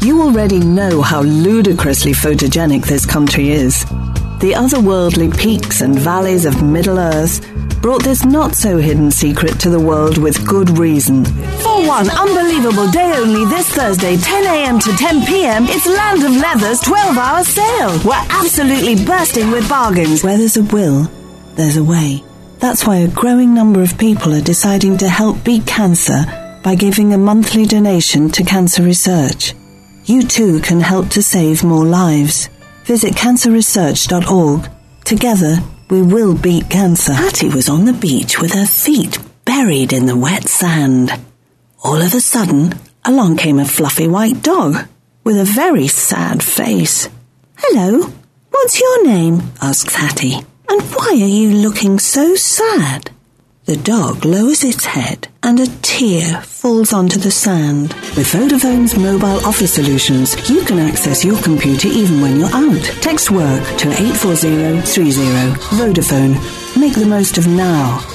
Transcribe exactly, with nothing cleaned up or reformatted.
You already know how ludicrously photogenic this country is. The otherworldly peaks and valleys of Middle-earth brought this not-so-hidden secret to the world with good reason. For one unbelievable day only this Thursday, ten a.m. to ten p.m, it's Land of Leather's twelve-hour sale. We're absolutely bursting with bargains. Where there's a will, there's a way. That's why a growing number of people are deciding to help beat cancer by giving a monthly donation to cancer research. You too can help to save more lives. Visit cancer research dot org. Together, we will beat cancer. Hattie was on the beach with her feet buried in the wet sand. All of a sudden, along came a fluffy white dog with a very sad face. "Hello, what's your name?" asks Hattie. "And why are you looking so sad?" The dog lowers its head and a tear falls onto the sand. With Vodafone's mobile office solutions, you can access your computer even when you're out. Text work to eight four zero three zero. Vodafone. Make the most of now.